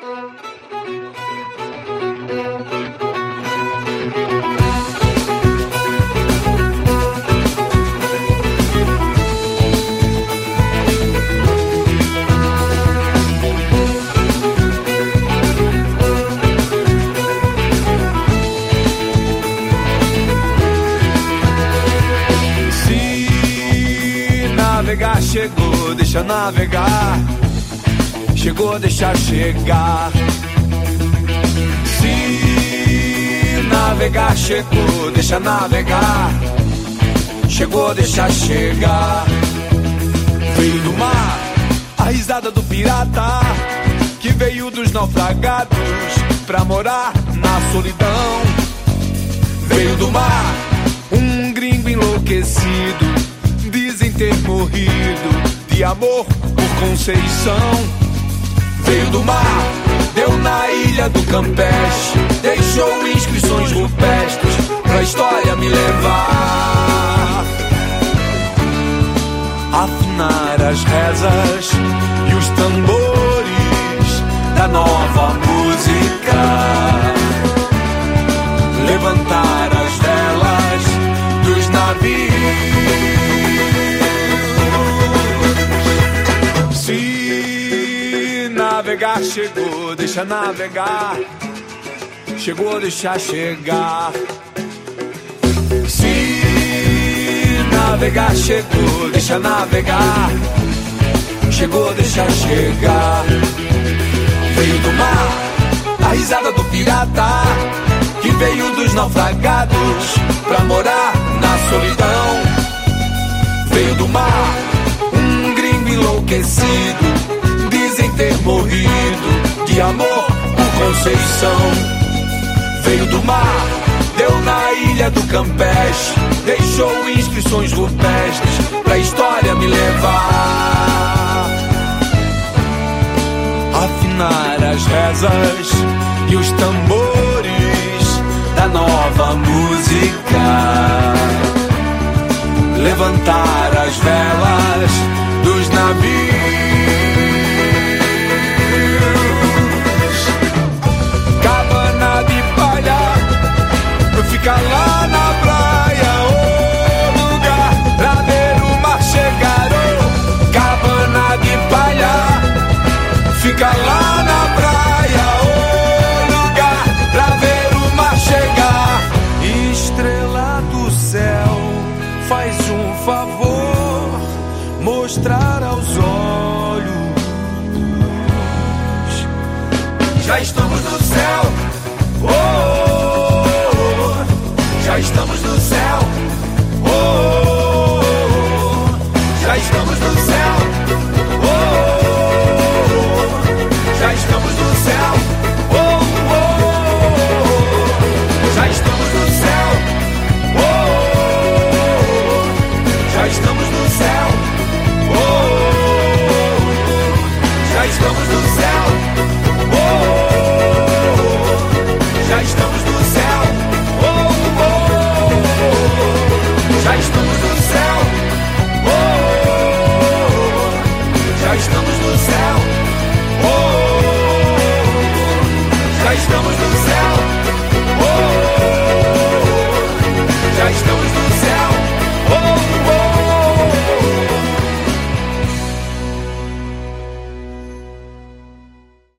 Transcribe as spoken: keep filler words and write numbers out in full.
Chegou, deixa navegar. Chegou, deixa chegar. Se navegar, chegou, deixa navegar. Chegou, deixa chegar. Veio do mar, a risada do pirata que veio dos naufragados pra morar na solidão. Veio do mar, um gringo enlouquecido, dizem ter morrido de amor por Conceição. Veio do mar, deu na ilha do Campeche, deixou inscrições rupestres pra história me levar. Afinar as rezas e os tambores da nova música, levantar as velas dos navios. Se navegar, chegou, deixa navegar. Chegou, deixa chegar. Se navegar, chegou, deixa navegar. Chegou, deixa chegar. Veio do mar, a risada do pirata que veio dos naufragados pra morar na solidão. Veio do mar, um gringo enlouquecido, dizem ter morrido de amor por Conceição. Veio do mar, deu na ilha do Campeche, deixou inscrições rupestres pra história me levar. Afinar as rezas e os tambores da nova música, levantar as velas dos navios. Cabana de palha, fica lá na praia, o lugar pra ver o mar chegar. Oh, cabana de palha, fica lá na praia, o lugar pra ver o mar chegar. Estrela do céu, faz um favor, mostrar aos olhos. Já estamos no céu, oh, oh, oh. Já estamos no céu, oh, oh, oh. Já estamos no céu, oh, oh, oh. Já estamos no céu, oh, oh, oh. Já estamos no céu, oh, oh, oh. Já estamos no céu, oh, oh, oh. Já estamos no céu, oh, oh, oh. Já estamos no céu, oh, oh, oh. Já estamos no céu, oh, oh, oh. Já estamos no céu.